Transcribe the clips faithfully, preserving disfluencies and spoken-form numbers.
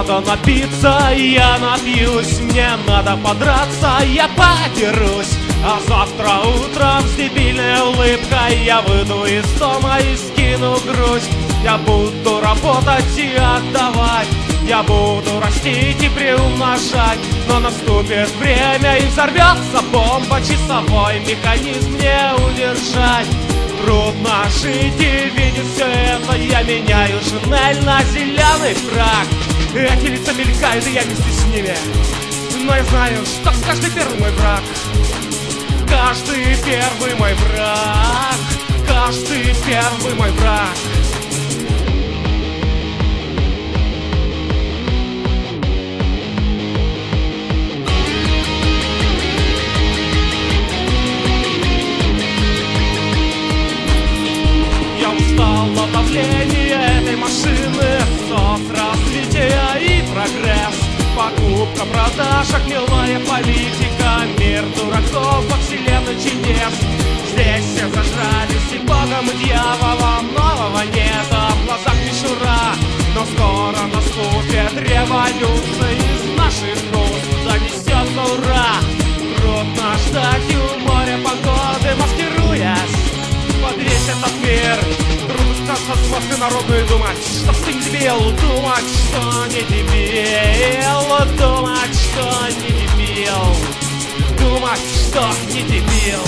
надо напиться, я напьюсь. Мне надо подраться, я подерусь. А завтра утром с дебильной улыбкой я выйду из дома и скину грусть. Я буду работать и отдавать, я буду растить и приумножать. Но наступит время и взорвется бомба, часовой механизм не удержать. Трудно жить и видеть все это. Я меняю Шинель на зеленый фрак. Эти лица мелькают, и я вместе с ними. Но я знаю, что каждый первый мой враг. Каждый первый мой враг. Каждый первый мой враг. Я устал от давления этой машины, соц развития и прогресс. Покупка, продажа, гнилая политика, мир дураков во вселенной чудес. Здесь все зажрались и богом, и дьяволом, нового нет, а в глазах мишура. Но скоро наступит революция, из наших уст донесется ура. Трудно ждать у моря погоды, маскируясь под весь этот мир. Трудно со смазкой народную думать, что ты не дебил, думать, что не дебил, думать, что не дебил, думать, что не дебил.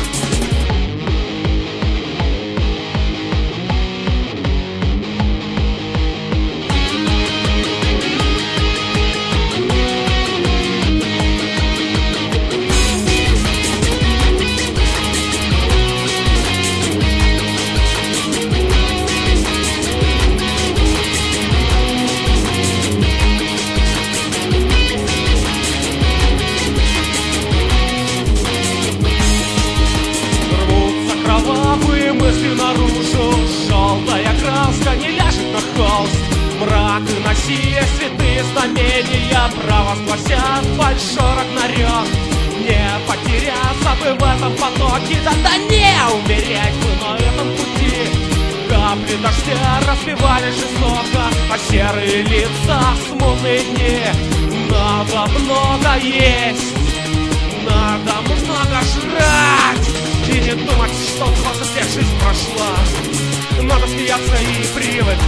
Мысли наружу, желтая краска не ляжет на холст. Мрак и Россия, святые знамения провозгласят большой рагнарёк. Не потеряться бы в этом потоке, да-да не умереть бы на этом пути. Капли дождя разбивали жестоко, а серые лица смутные дни. Надо много есть, надо много жрать и не думать, что двадцать лет жизнь прошла. Надо смеяться и привыкать,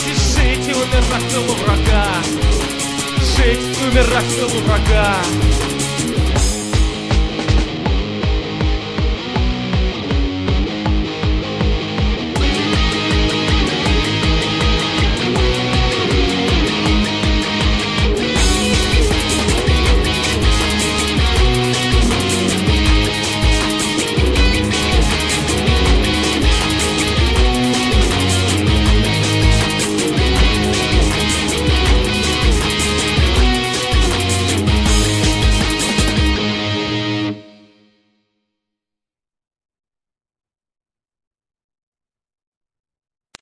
жить и умирать в тылу врага. Жить и умирать в тылу врага.